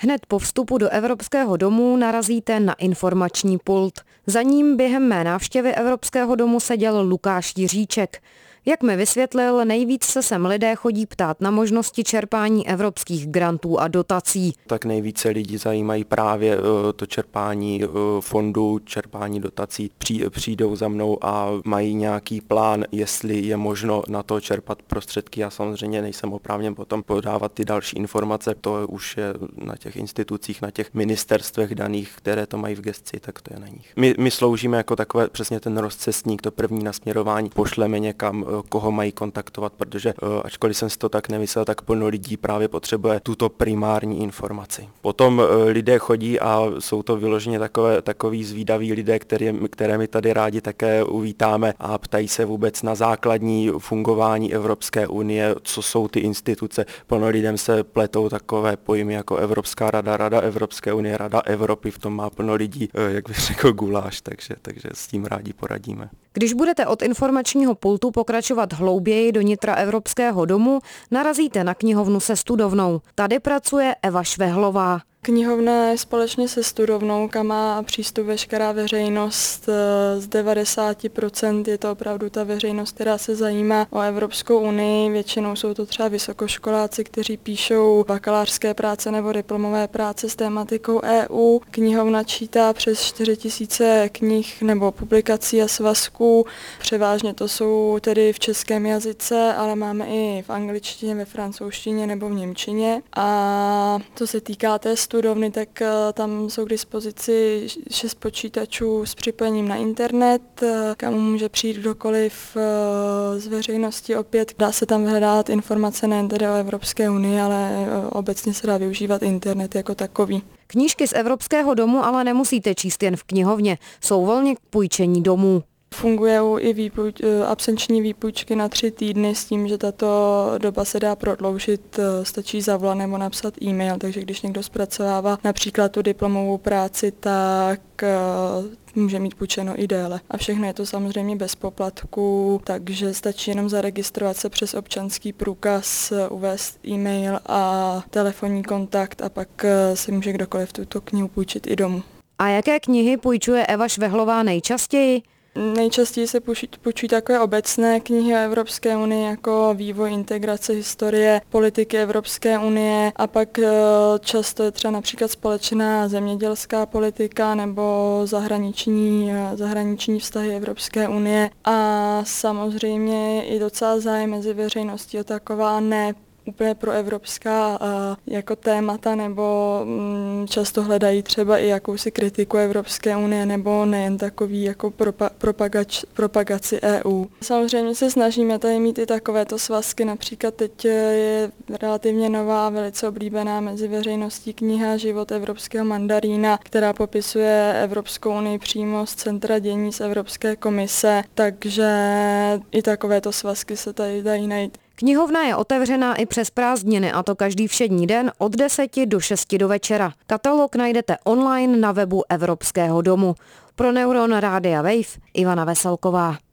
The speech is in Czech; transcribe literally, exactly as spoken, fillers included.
Hned po vstupu do Evropského domu narazíte na informační pult. Za ním během mé návštěvy Evropského domu seděl Lukáš Jiříček. Jak mi vysvětlil, nejvíc se sem lidé chodí ptát na možnosti čerpání evropských grantů a dotací. Tak nejvíce lidí zajímají právě to čerpání fondů, čerpání dotací. Přijdou za mnou a mají nějaký plán, jestli je možno na to čerpat prostředky. Já samozřejmě nejsem oprávněn potom podávat ty další informace. To už je na těch institucích, na těch ministerstvech daných, které to mají v gesci, tak to je na nich. My, my sloužíme jako takové přesně ten rozcestník, to první nasměrování. Pošleme někam, koho mají kontaktovat, protože ačkoliv jsem si to tak nemyslel, tak plno lidí právě potřebuje tuto primární informaci. Potom lidé chodí a jsou to vyloženě takové, takový zvídaví lidé, které, které my tady rádi také uvítáme a ptají se vůbec na základní fungování Evropské unie, co jsou ty instituce. Plno lidem se pletou takové pojmy jako Evropská rada, Rada Evropské unie, Rada Evropy, v tom má plno lidí, jak bych řekl, guláš, takže, takže s tím rádi poradíme. Když budete od informačního pultu pokračovat hlouběji do nitra Evropského domu, narazíte na knihovnu se studovnou. Tady pracuje Eva Švehlová. Knihovna je společně se studovnou, kam má přístup veškerá veřejnost. Z devadesát procent je to opravdu ta veřejnost, která se zajímá o Evropskou unii. Většinou jsou to třeba vysokoškoláci, kteří píšou bakalářské práce nebo diplomové práce s tématikou E U. Knihovna čítá přes čtyři tisíce knih nebo publikací a svazků. Převážně to jsou tedy v českém jazyce, ale máme i v angličtině, ve francouzštině nebo v němčině. A co se týká té studovny, tak tam jsou k dispozici šest počítačů s připojením na internet, kam může přijít kdokoliv z veřejnosti opět. Dá se tam hledat informace nejen tedy o Evropské unii, ale obecně se dá využívat internet jako takový. Knížky z Evropského domu ale nemusíte číst jen v knihovně, jsou volně k půjčení domů. Fungují i výpůj, absenční výpůjčky na tři týdny s tím, že tato doba se dá prodloužit, stačí zavolat nebo napsat e-mail, takže když někdo zpracovává například tu diplomovou práci, tak může mít půjčeno i déle. A všechno je to samozřejmě bez poplatku, takže stačí jenom zaregistrovat se přes občanský průkaz, uvést e-mail a telefonní kontakt a pak si může kdokoliv tuto knihu půjčit i domů. A jaké knihy půjčuje Eva Švehlová nejčastěji? Nejčastěji se půjčují takové obecné knihy o Evropské unii jako vývoj, integrace, historie, politiky Evropské unie a pak často je třeba například společná zemědělská politika nebo zahraniční, zahraniční vztahy Evropské unie a samozřejmě i docela zájem mezi veřejností o taková ne úplně proevropská jako témata, nebo často hledají třeba i jakousi kritiku Evropské unie, nebo nejen takový jako propa- propagač, propagaci E U. Samozřejmě se snažíme tady mít i takovéto svazky, například teď je relativně nová, velice oblíbená mezi veřejností kniha Život evropského mandarína, která popisuje Evropskou unii přímo z centra dění z Evropské komise, takže i takovéto svazky se tady dají najít. Knihovna je otevřená i přes prázdniny, a to každý všední den od deseti do šesti do večera. Katalog najdete online na webu Evropského domu. Pro Neuron Rádia Wave Ivana Veselková.